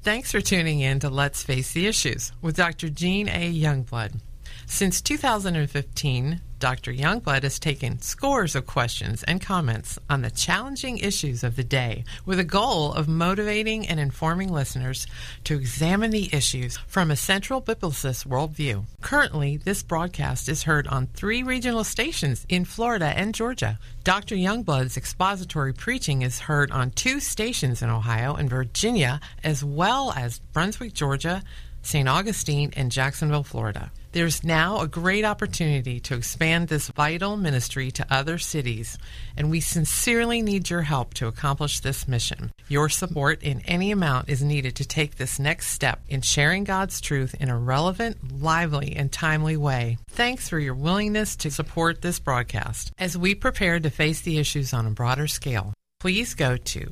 Thanks for tuning in to Let's Face the Issues with Dr. Jean A. Youngblood. Since 2015, Dr. Youngblood has taken scores of questions and comments on the challenging issues of the day with a goal of motivating and informing listeners to examine the issues from a central biblicist worldview. Currently, this broadcast is heard on 3 regional stations in Florida and Georgia. Dr. Youngblood's expository preaching is heard on 2 stations in Ohio and Virginia, as well as Brunswick, Georgia, St. Augustine, and Jacksonville, Florida. There's now a great opportunity to expand this vital ministry to other cities, and we sincerely need your help to accomplish this mission. Your support in any amount is needed to take this next step in sharing God's truth in a relevant, lively, and timely way. Thanks for your willingness to support this broadcast as we prepare to face the issues on a broader scale. Please go to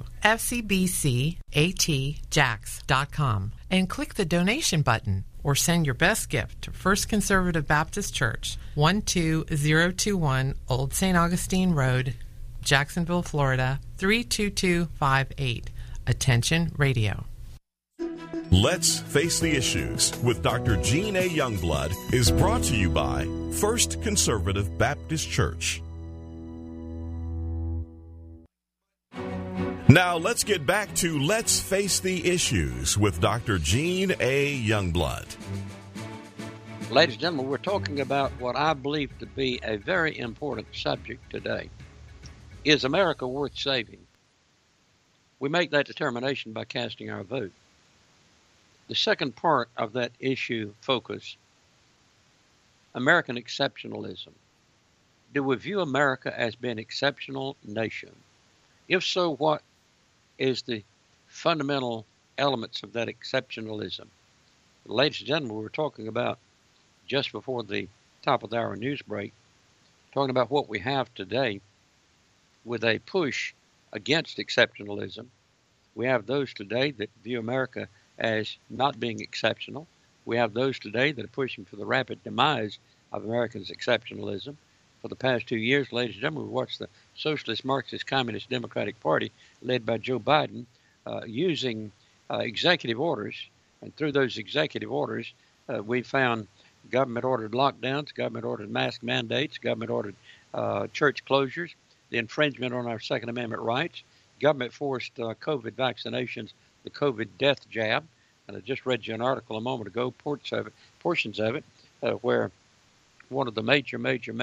fcbcatjax.com and click the donation button, or send your best gift to First Conservative Baptist Church, 12021 Old St. Augustine Road, Jacksonville, Florida, 32258. Attention Radio. Let's Face the Issues with Dr. Jean A. Youngblood is brought to you by First Conservative Baptist Church. Now let's get back to Let's Face the Issues with Dr. Jean A. Youngblood. Ladies and gentlemen, we're talking about what I believe to be a very important subject today. Is America worth saving? We make that determination by casting our vote. The second part of that issue focus, American exceptionalism. Do we view America as being an exceptional nation? If so, what is the fundamental elements of that exceptionalism? Ladies and gentlemen, we were talking about, just before the top of the hour news break, talking about what we have today with a push against exceptionalism. We have those today that view America as not being exceptional. We have those today that are pushing for the rapid demise of Americans' exceptionalism. For the past 2 years, ladies and gentlemen, we watched the Socialist, Marxist, Communist, Democratic Party, led by Joe Biden, using executive orders. And through those executive orders, we found government-ordered lockdowns, government-ordered mask mandates, government-ordered church closures, the infringement on our Second Amendment rights, government-forced COVID vaccinations, the COVID death jab. And I just read you an article a moment ago, portions of it, where one of the major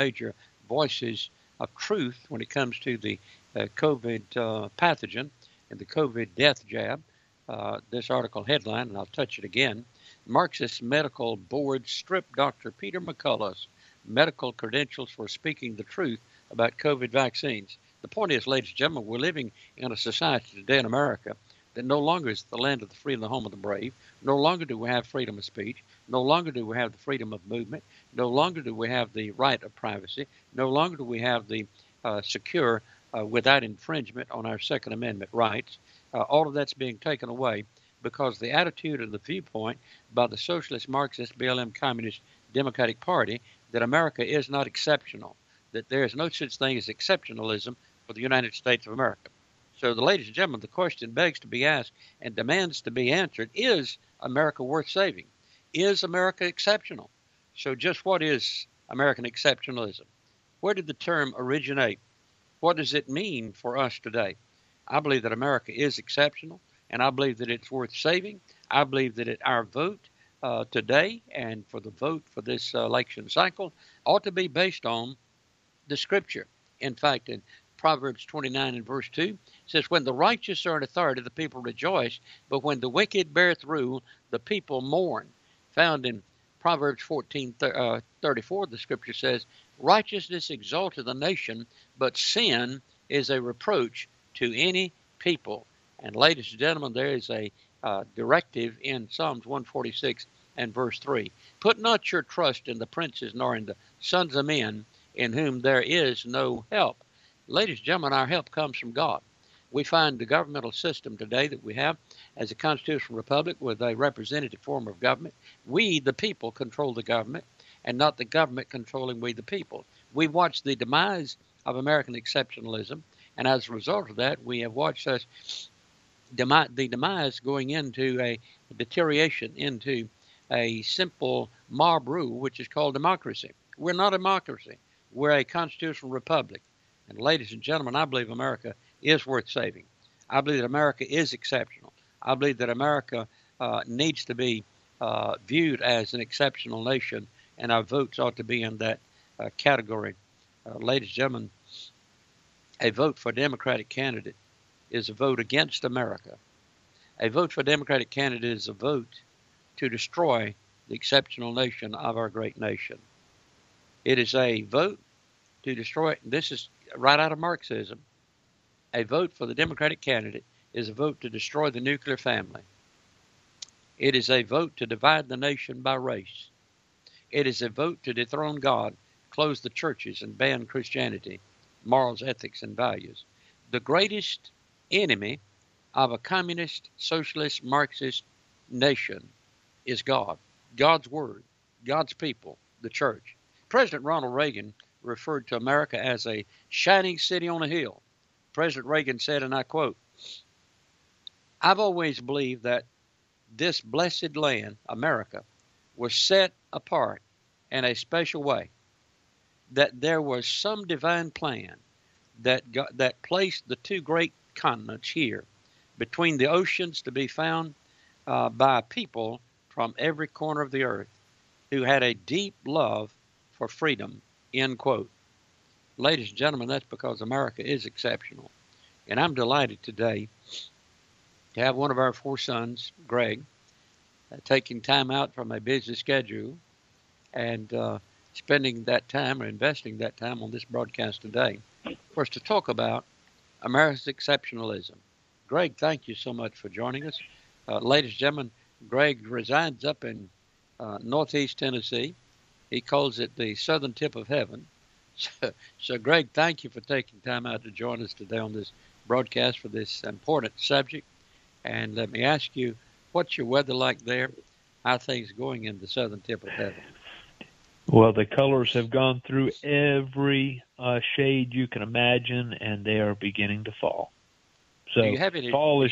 voices of truth when it comes to the COVID pathogen and the COVID death jab. This article headline, and I'll touch it again, Marxist Medical Board stripped Dr. Peter McCullough's medical credentials for speaking the truth about COVID vaccines. The point is, ladies and gentlemen, we're living in a society today in America that no longer is the land of the free and the home of the brave. No longer do we have freedom of speech. No longer do we have the freedom of movement. No longer do we have the right of privacy. No longer do we have the secure without infringement on our Second Amendment rights. All of that's being taken away because the attitude and the viewpoint by the Socialist, Marxist, BLM, Communist, Democratic Party that America is not exceptional, that there is no such thing as exceptionalism for the United States of America. So, ladies and gentlemen, the question begs to be asked and demands to be answered, is America worth saving? Is America exceptional? So just what is American exceptionalism? Where did the term originate? What does it mean for us today? I believe that America is exceptional, and I believe that it's worth saving. I believe that our vote today and for the vote for this election cycle ought to be based on the Scripture. In fact, in Proverbs 29 and verse 2, it says, when the righteous are in authority, the people rejoice, but when the wicked beareth rule, the people mourn. Found in Proverbs 14:34, the Scripture says, righteousness exalteth a nation, but sin is a reproach to any people. And ladies and gentlemen, there is a directive in Psalms 146 and verse 3. Put not your trust in the princes, nor in the sons of men, in whom there is no help. Ladies and gentlemen, our help comes from God. We find the governmental system today that we have as a constitutional republic with a representative form of government. We, the people, control the government, and not the government controlling we, the people. We watched the demise of American exceptionalism, and as a result of that, we have watched us the demise going into a deterioration into a simple mob rule, which is called democracy. We're not a democracy. We're a constitutional republic. And ladies and gentlemen, I believe America is worth saving. I believe that America is exceptional. I believe that America needs to be viewed as an exceptional nation, and our votes ought to be in that category. Ladies and gentlemen, a vote for a Democratic candidate is a vote against America. A vote for a Democratic candidate is a vote to destroy the exceptional nation of our great nation. It is a vote to destroy, this is right out of Marxism. A vote for the Democratic candidate is a vote to destroy the nuclear family. It is a vote to divide the nation by race. It is a vote to dethrone God, close the churches, and ban Christianity, morals, ethics, and values. The greatest enemy of a communist, socialist, Marxist nation is God, God's Word, God's people, the church. President Ronald Reagan referred to America as a shining city on a hill. President Reagan said, and I quote, "I've always believed that this blessed land, America, was set apart in a special way, that there was some divine plan that placed the two great continents here between the oceans to be found by people from every corner of the earth who had a deep love for freedom," end quote. Ladies and gentlemen, that's because America is exceptional. And I'm delighted today to have one of our four sons, Greg, taking time out from a busy schedule and spending that time or investing that time on this broadcast today for us to talk about America's exceptionalism. Greg, thank you so much for joining us. Ladies and gentlemen, Greg resides up in northeast Tennessee. He calls it the southern tip of heaven. So, Greg, thank you for taking time out to join us today on this broadcast for this important subject. And let me ask you, what's your weather like there? How are things going in the southern tip of heaven? Well, the colors have gone through every shade you can imagine, and they are beginning to fall. So fall is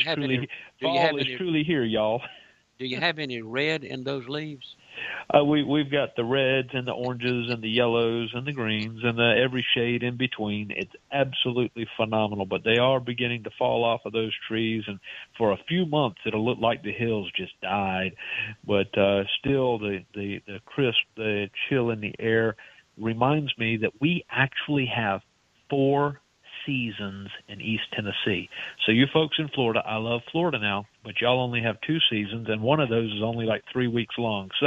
truly here, y'all. Do you have any red in those leaves? We've got the reds and the oranges and the yellows and the greens and every shade in between. It's absolutely phenomenal, but they are beginning to fall off of those trees, and for a few months it'll look like the hills just died. But still, the crisp, the chill in the air reminds me that we actually have 4 seasons in East Tennessee. So you folks in Florida, I love Florida now, but y'all only have 2 seasons, and one of those is only like 3 weeks long. So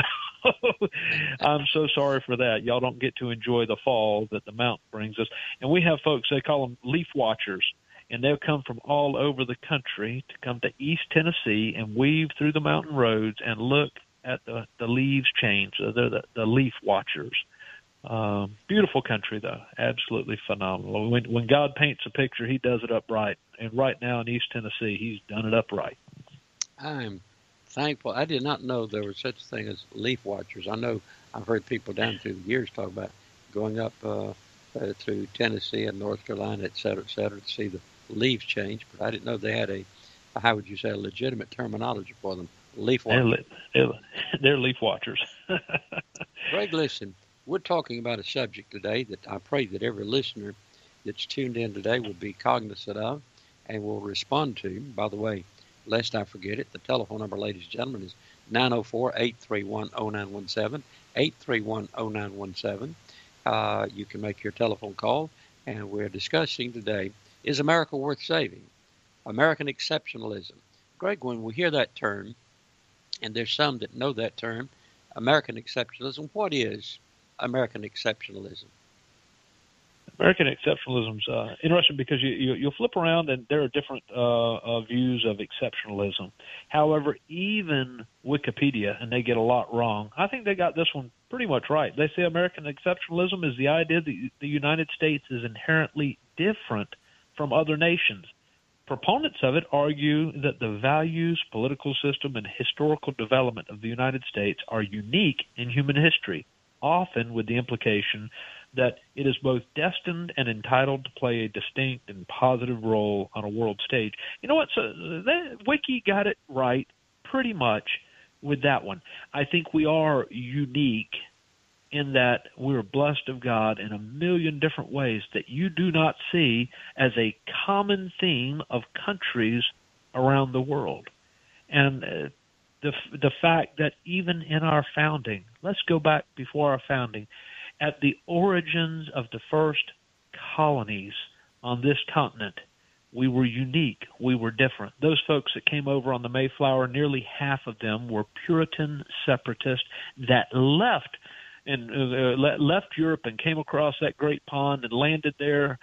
I'm so sorry for that. Y'all don't get to enjoy the fall that the mountain brings us. And we have folks, they call them leaf watchers, and they'll come from all over the country to come to East Tennessee and weave through the mountain roads and look at the leaves change. So they're the leaf watchers. Beautiful country, though. Absolutely phenomenal. When God paints a picture, he does it upright. And right now in East Tennessee, he's done it upright. I'm thankful. I did not know there was such a thing as leaf watchers. I know I've heard people down through the years talk about going up through Tennessee and North Carolina, et cetera, to see the leaves change. But I didn't know they had a legitimate terminology for them, leaf watchers. They're leaf watchers. Greg, listen. We're talking about a subject today that I pray that every listener that's tuned in today will be cognizant of and will respond to. By the way, lest I forget it, the telephone number, ladies and gentlemen, is 904-831-0917, 831-0917. You can make your telephone call, and we're discussing today, is America worth saving? American exceptionalism. Greg, when we hear that term, and there's some that know that term, American exceptionalism, what is American exceptionalism? American exceptionalism is interesting because you'll flip around and there are different views of exceptionalism. However, even Wikipedia, and they get a lot wrong, I think they got this one pretty much right. They say American exceptionalism is the idea that the United States is inherently different from other nations. Proponents of it argue that the values, political system, and historical development of the United States are unique in human history, often with the implication that it is both destined and entitled to play a distinct and positive role on a world stage. You know what? So Wiki got it right pretty much with that one. I think we are unique in that we're blessed of God in a million different ways that you do not see as a common theme of countries around the world. And the fact that even in our founding, let's go back before our founding, at the origins of the first colonies on this continent, we were unique. We were different. Those folks that came over on the Mayflower, nearly half of them were Puritan separatists that left Europe and came across that great pond and landed there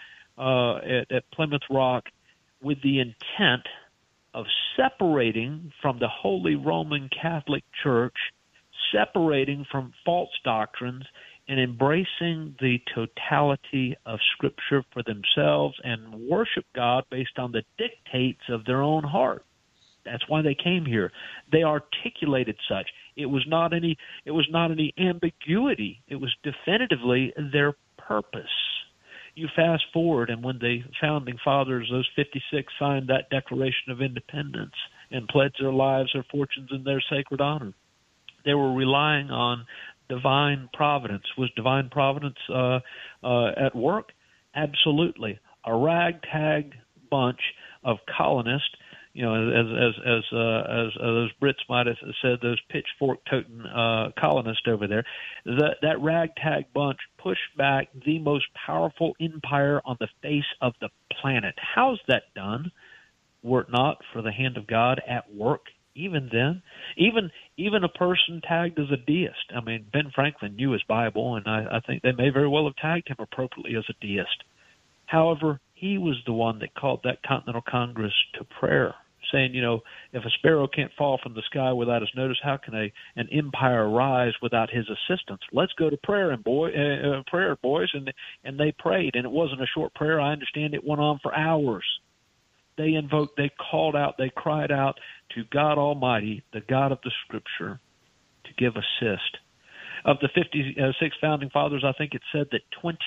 at Plymouth Rock with the intent of separating from the Holy Roman Catholic Church, separating from false doctrines, and embracing the totality of Scripture for themselves and worship God based on the dictates of their own heart. That's why they came here. They articulated such. It was not any ambiguity. It was definitively their purpose. You fast forward, and when the founding fathers, those 56, signed that Declaration of Independence and pledged their lives, their fortunes, and their sacred honor, they were relying on divine providence. Was divine providence at work? Absolutely. A ragtag bunch of colonists, you know, as those Brits might have said, those pitchfork-toting colonists over there, that ragtag bunch pushed back the most powerful empire on the face of the planet. How's that done? Were it not for the hand of God at work? Even then, even a person tagged as a deist. I mean, Ben Franklin knew his Bible, and I think they may very well have tagged him appropriately as a deist. However, he was the one that called that Continental Congress to prayer, saying, you know, if a sparrow can't fall from the sky without his notice, how can an empire rise without his assistance? Let's go to prayer, prayer, boys. And they prayed, and it wasn't a short prayer. I understand it went on for hours. They invoked, they called out, they cried out to God Almighty, the God of the Scripture, to give assist. Of the 56 founding fathers, I think it said that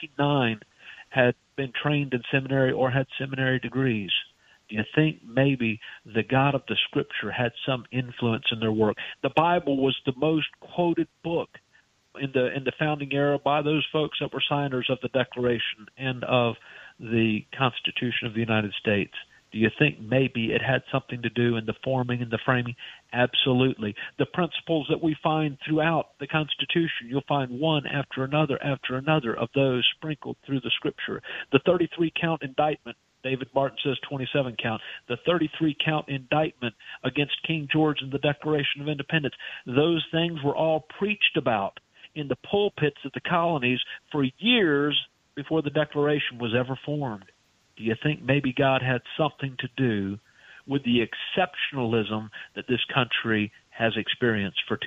29 had been trained in seminary or had seminary degrees. Do you think maybe the God of the Scripture had some influence in their work? The Bible was the most quoted book in the founding era by those folks that were signers of the Declaration and of the Constitution of the United States. Do you think maybe it had something to do in the forming and the framing? Absolutely. The principles that we find throughout the Constitution, you'll find one after another of those sprinkled through the Scripture. The 33-count indictment, David Martin says 27 count, the 33-count indictment against King George in the Declaration of Independence, those things were all preached about in the pulpits of the colonies for years before the Declaration was ever formed. Do you think maybe God had something to do with the exceptionalism that this country has experienced for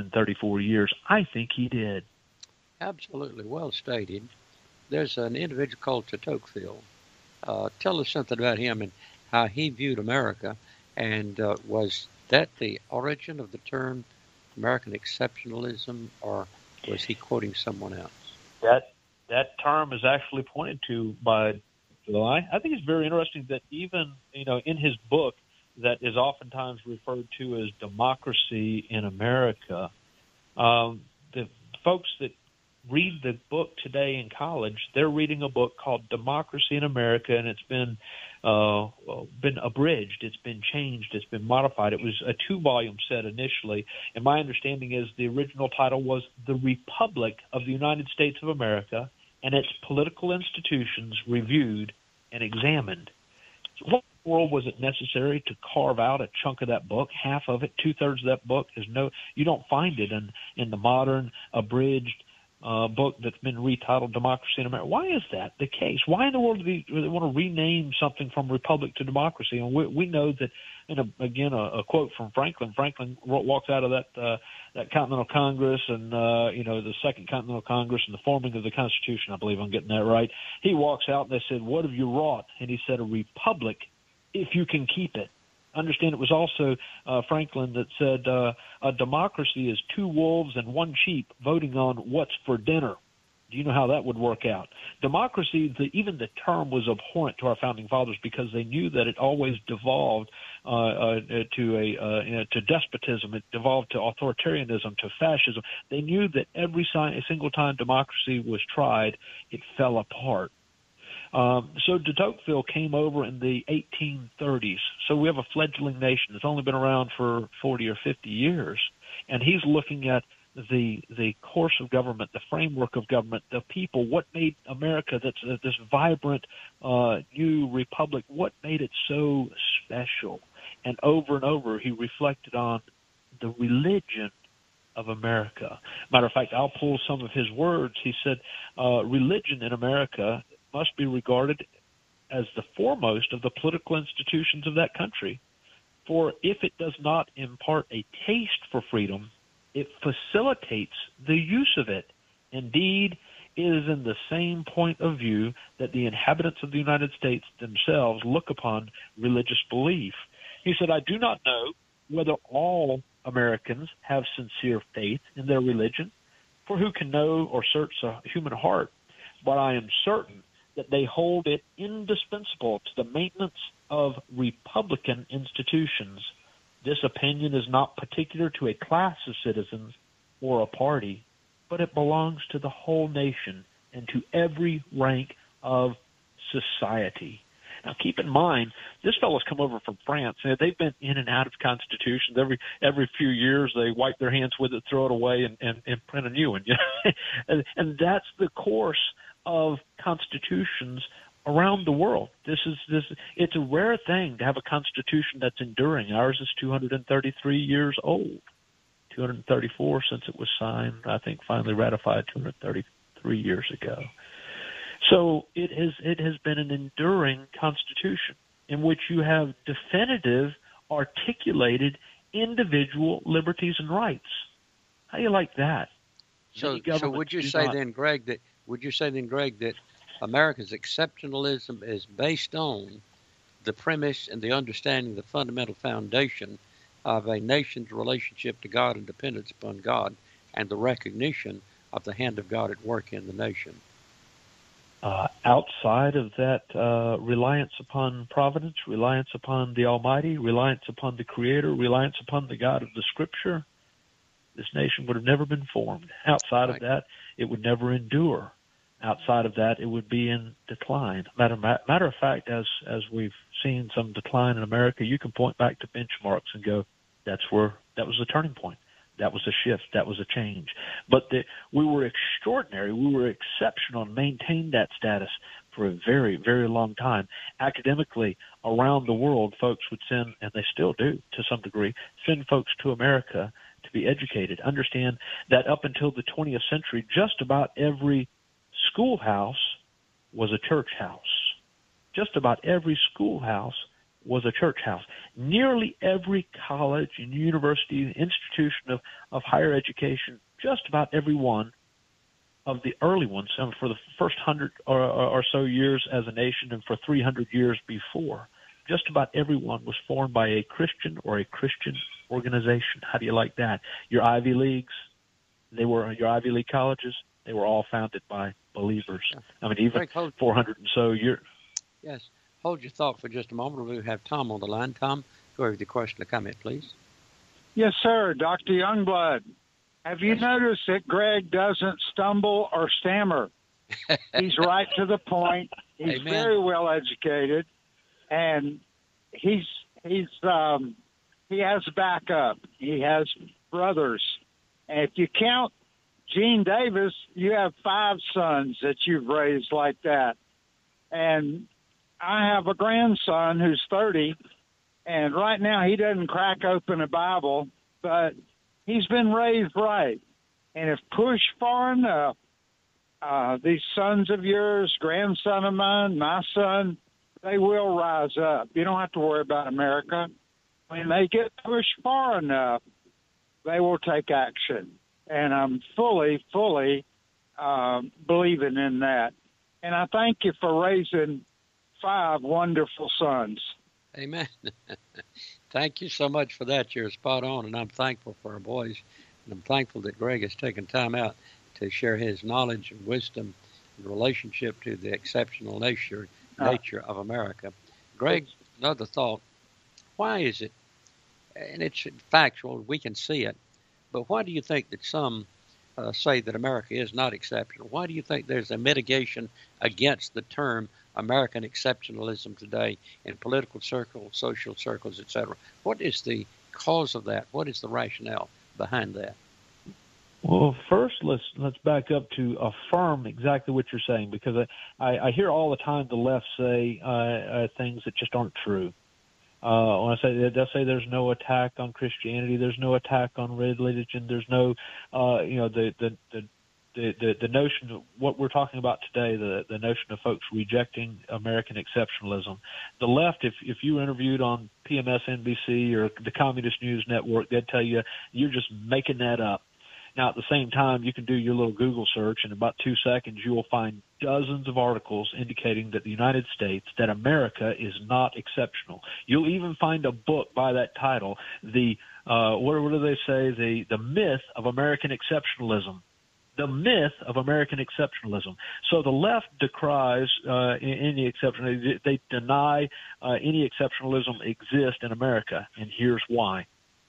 234 years? I think he did. Absolutely. Well stated. There's an individual called Tocqueville. Tell us something about him and how he viewed America, and was that the origin of the term American exceptionalism, or was he quoting someone else? That term is actually pointed to by I think it's very interesting that even, you know, in his book that is oftentimes referred to as Democracy in America, the folks that read the book today in college, they're reading a book called Democracy in America, and it's been abridged, it's been changed, it's been modified. It was a 2-volume set initially, and my understanding is the original title was The Republic of the United States of America and its Political Institutions Reviewed and Examined. What in the world was it necessary to carve out a chunk of that book? Half of it, 2/3 of that book you don't find it in the modern abridged book that's been retitled Democracy in America. Why is that the case? Why in the world do they want to rename something from Republic to Democracy? And we know that, again, a quote from Franklin. Franklin walks out of that Continental Congress and, the Second Continental Congress and the forming of the Constitution. I believe I'm getting that right. He walks out and they said, "What have you wrought?" And he said, "A republic, if you can keep it." Understand it was also Franklin that said a democracy is 2 wolves and 1 sheep voting on what's for dinner. Do you know how that would work out? Democracy, even the term was abhorrent to our founding fathers because they knew that it always devolved to despotism. It devolved to authoritarianism, to fascism. They knew that every single time democracy was tried, it fell apart. So de Tocqueville came over in the 1830s. So we have a fledgling nation that's only been around for 40 or 50 years, and he's looking at the course of government, the framework of government, the people, what made America this vibrant new republic, what made it so special. And over he reflected on the religion of America. Matter of fact, I'll pull some of his words. He said, religion in America must be regarded as the foremost of the political institutions of that country. For if it does not impart a taste for freedom, it facilitates the use of it. Indeed, it is in the same point of view that the inhabitants of the United States themselves look upon religious belief. He said, I do not know whether all Americans have sincere faith in their religion, for who can know or search a human heart? But I am certain that they hold it indispensable to the maintenance of republican institutions. This opinion is not particular to a class of citizens or a party, but it belongs to the whole nation and to every rank of society. Now, keep in mind, this fellow's come over from France. They've been in and out of constitutions. Every few years, they wipe their hands with it, throw it away, and print a new one. And that's the course of constitutions around the world. It's a rare thing to have a constitution that's enduring. Ours is 233 years old, 234 since it was signed, I think finally ratified 233 years ago. So it has been an enduring constitution in which you have definitive, articulated individual liberties and rights. How do you like that? So would you say then, Greg, that America's exceptionalism is based on the premise and the understanding, the fundamental foundation of a nation's relationship to God and dependence upon God and the recognition of the hand of God at work in the nation? Outside of that, reliance upon providence, reliance upon the Almighty, reliance upon the Creator, reliance upon the God of the Scripture, this nation would have never been formed. Outside of that, it would never endure. Outside of that, it would be in decline. Matter of fact, as we've seen some decline in America, you can point back to benchmarks and go, that was the turning point. That was a shift. That was a change. But we were extraordinary. We were exceptional and maintained that status for a very, very long time. Academically, around the world, folks would send, and they still do to some degree, send folks to America to be educated. Understand that up until the 20th century, just about every schoolhouse was a church house. Just about every schoolhouse was a church house. Nearly every college and university, institution of higher education, just about every one of the early ones, for the first 100 or so years as a nation and for 300 years before, just about everyone was formed by a Christian or a Christian organization. How do you like that? Your Ivy Leagues, your Ivy League colleges, they were all founded by believers. I mean, even 400 and so years. Yes. Hold your thought for just a moment. We have Tom on the line. Tom, go ahead with your question or comment, please. Yes, sir. Dr. Youngblood, have you noticed that Greg doesn't stumble or stammer? He's right to the point. He's Amen. Very well educated, and he has backup. He has brothers. And if you count Gene Davis, you have 5 sons that you've raised like that. And I have a grandson who's 30, and right now he doesn't crack open a Bible, but he's been raised right. And if pushed far enough, these sons of yours, grandson of mine, my son, they will rise up. You don't have to worry about America. When they get pushed far enough, they will take action. And I'm fully believing in that. And I thank you for raising 5 wonderful sons. Amen. Thank you so much for that. You're spot on, and I'm thankful for our boys, and I'm thankful that Greg has taken time out to share his knowledge and wisdom in relationship to the exceptional nature of America. Greg, another thought. Why is it, and it's factual, we can see it, but why do you think that some say that America is not exceptional? Why do you think there's a mitigation against the term American exceptionalism today in political circles, social circles, etc.? What is the cause of that? What is the rationale behind that? Well, first, let's back up to affirm exactly what you're saying, because I hear all the time the left say things that just aren't true. When I say they'll say there's no attack on Christianity, there's no attack on religion, there's no, the notion of what we're talking about today, the notion of folks rejecting American exceptionalism. The left, if you interviewed on PMSNBC or the Communist News Network, they'd tell you you're just making that up. Now, at the same time, you can do your little Google search, and in about 2 seconds, you will find dozens of articles indicating that the United States, that America is not exceptional. You'll even find a book by that title, what do they say? The myth of American exceptionalism. The myth of American exceptionalism. So the left decries any exceptionalism. They deny any exceptionalism exists in America, and here's why.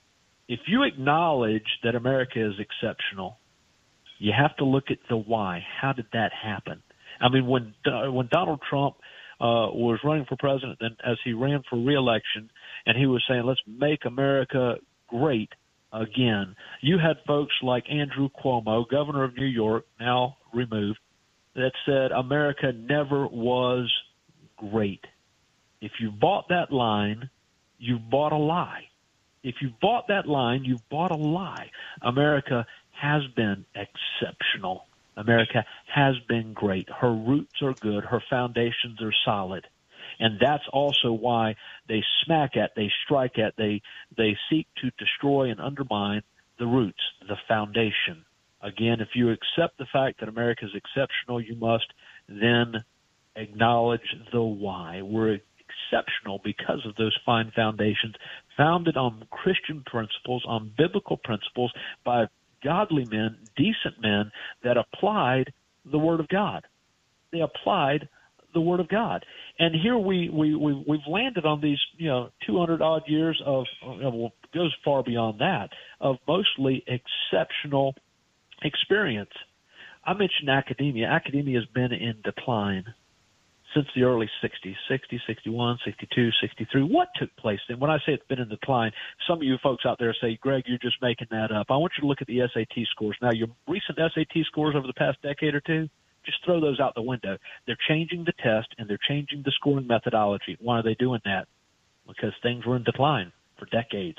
If you acknowledge that America is exceptional, you have to look at the why. How did that happen? I mean, when Donald Trump was running for president, and as he ran for re-election, and he was saying, let's make America great again, you had folks like Andrew Cuomo, governor of New York, now removed, that said America never was great. If you bought that line, you bought a lie. If you bought that line, you've bought a lie. America has been exceptional. America has been great. Her roots are good. Her foundations are solid. And that's also why they smack at, they strike at, they seek to destroy and undermine the roots, the foundation. Again, if you accept the fact that America is exceptional, you must then acknowledge the why. We're exceptional because of those fine foundations founded on Christian principles, on biblical principles by godly men, decent men that applied the Word of God. They applied the Word of God. And here we've landed on these 200 odd years of goes far beyond that, of mostly exceptional experience. I mentioned academia. Academia has been in decline since the early 60s, 60, 61, 62, 63. What took place then? When I say it's been in decline, some of you folks out there say, Greg, you're just making that up. I want you to look at the SAT scores. Now, your recent SAT scores over the past decade or two, just throw those out the window. They're changing the test, and they're changing the scoring methodology. Why are they doing that? Because things were in decline for decades.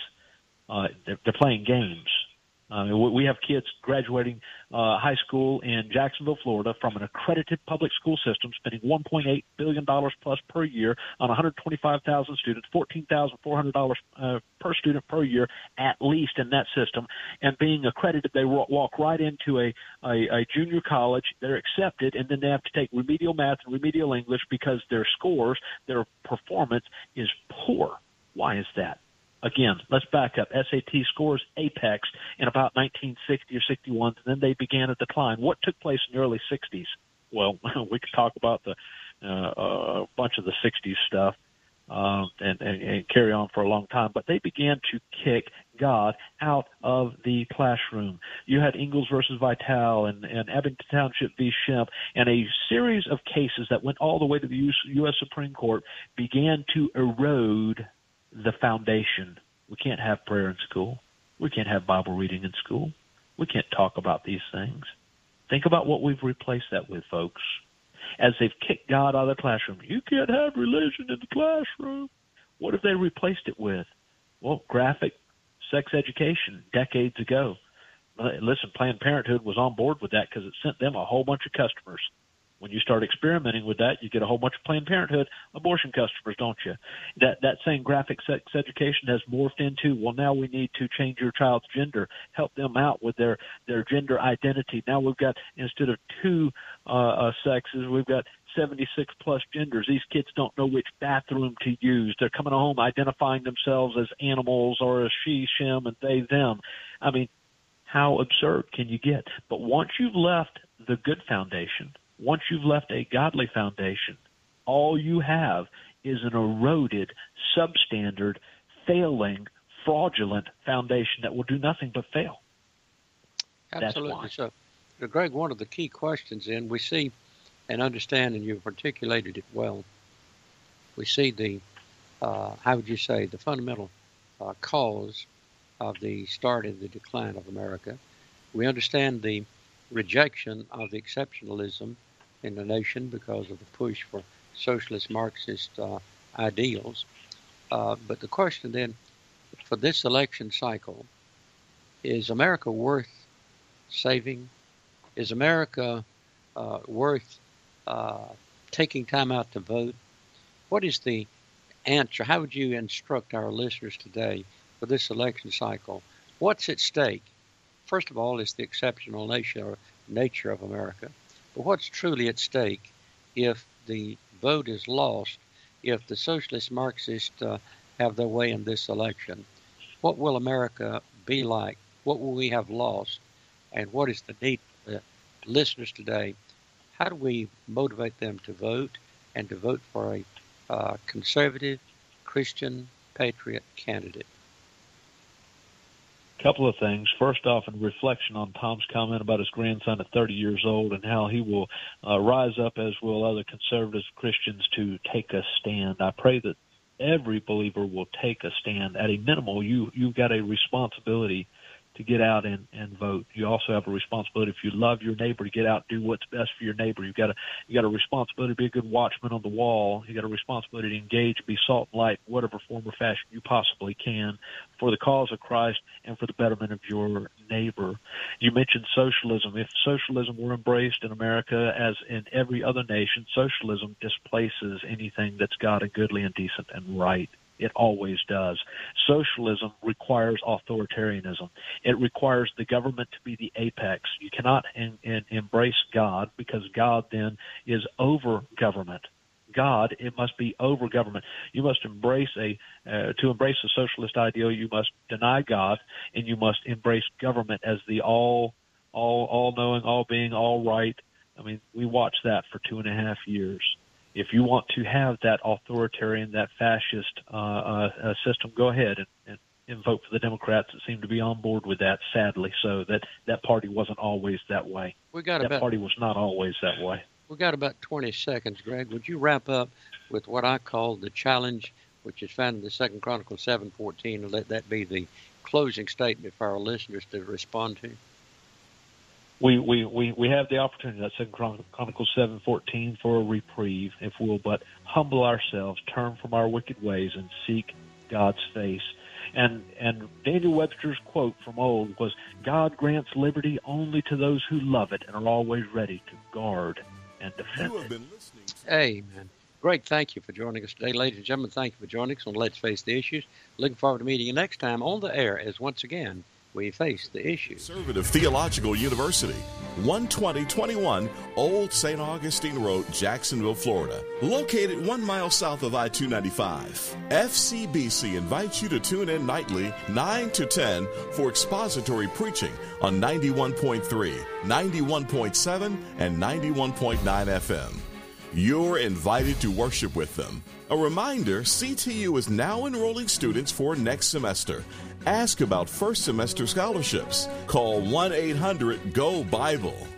They're playing games. We have kids graduating high school in Jacksonville, Florida, from an accredited public school system, spending $1.8 billion plus per year on 125,000 students, $14,400 per student per year, at least in that system. And being accredited, they walk right into a junior college. They're accepted, and then they have to take remedial math and remedial English because their scores, their performance is poor. Why is that? Again, let's back up. SAT scores apexed in about 1960 or 61, and then they began a decline. What took place in the early 60s? Well, we could talk about a bunch of the 60s stuff and carry on for a long time, but they began to kick God out of the classroom. You had Ingalls versus Vitale and Abington Township v. Shemp, and a series of cases that went all the way to the U.S. Supreme Court began to erode the foundation. We can't have prayer in school. We can't have Bible reading in school. We can't talk about these things. Think about what we've replaced that with, folks. As they've kicked God out of the classroom. You can't have religion in the classroom. What have they replaced it with? Well, graphic sex education decades ago. Listen, Planned Parenthood was on board with that because it sent them a whole bunch of customers. When you start experimenting with that, you get a whole bunch of Planned Parenthood abortion customers, don't you? That same graphic sex education has morphed into, well, now we need to change your child's gender, help them out with their gender identity. Now we've got, instead of two sexes, we've got 76 plus genders. These kids don't know which bathroom to use. They're coming home identifying themselves as animals or as she, shim, and they, them. I mean, How absurd can you get? But once you've left the good foundation, once you've left a godly foundation, all you have is an eroded, substandard, failing, fraudulent foundation that will do nothing but fail. Absolutely. So, Greg, one of the key questions in we see and understand, and you've articulated it well, we see the, how would you say, the fundamental cause of the start of the decline of America. We understand the rejection of the exceptionalism in the nation because of the push for socialist Marxist ideals. But the question then, for this election cycle, is America worth saving? Is America worth taking time out to vote? What is the answer? How would you instruct our listeners today for this election cycle? What's at stake? First of all, is the exceptional nature of America. But what's truly at stake if the vote is lost, if the socialist Marxists have their way in this election? What will America be like? What will we have lost? And what is the need for the listeners today? How do we motivate them to vote and to vote for a conservative, Christian, patriot candidate? Couple of things. First off, in reflection on Tom's comment about his grandson at 30 years old and how he will rise up, as will other conservative Christians, to take a stand. I pray that every believer will take a stand. At a minimal, you've got a responsibility to get out and vote. You also have a responsibility, if you love your neighbor, to get out and do what's best for your neighbor. You got a responsibility to be a good watchman on the wall. You got a responsibility to engage, be salt and light, whatever form or fashion you possibly can, for the cause of Christ and for the betterment of your neighbor. You mentioned socialism. If socialism were embraced in America, as in every other nation, socialism displaces anything that's God and goodly and decent and right. It always does. Socialism requires authoritarianism. It requires the government to be the apex. You cannot embrace God, because God then is over government. God, it must be over government. You must embrace to embrace a socialist ideal, you must deny God, and you must embrace government as the all-knowing, all-being, all-right. I mean, we watched that for 2.5 years. If you want to have that authoritarian, that fascist system, go ahead and vote for the Democrats that seem to be on board with that, sadly. So that party wasn't always that way. Party was not always that way. We've got about 20 seconds, Greg. Would you wrap up with what I call the challenge, which is found in the 2 Chronicles 7:14, and let that be the closing statement for our listeners to respond to? We have the opportunity, that 2 Chronicles 7:14, for a reprieve, if we'll but humble ourselves, turn from our wicked ways, and seek God's face. And Daniel Webster's quote from old was, "God grants liberty only to those who love it and are always ready to guard and defend it." Amen. Greg, thank you for joining us today. Ladies and gentlemen, thank you for joining us on Let's Face the Issues. Looking forward to meeting you next time on the air, as once again we face the issue. Conservative Theological University, 12021 Old St. Augustine Road, Jacksonville, Florida. Located 1 mile south of I-295. FCBC invites you to tune in nightly, 9 to 10, for expository preaching on 91.3, 91.7, and 91.9 FM. You're invited to worship with them. A reminder, CTU is now enrolling students for next semester. Ask about first semester scholarships. Call 1-800-GO-BIBLE.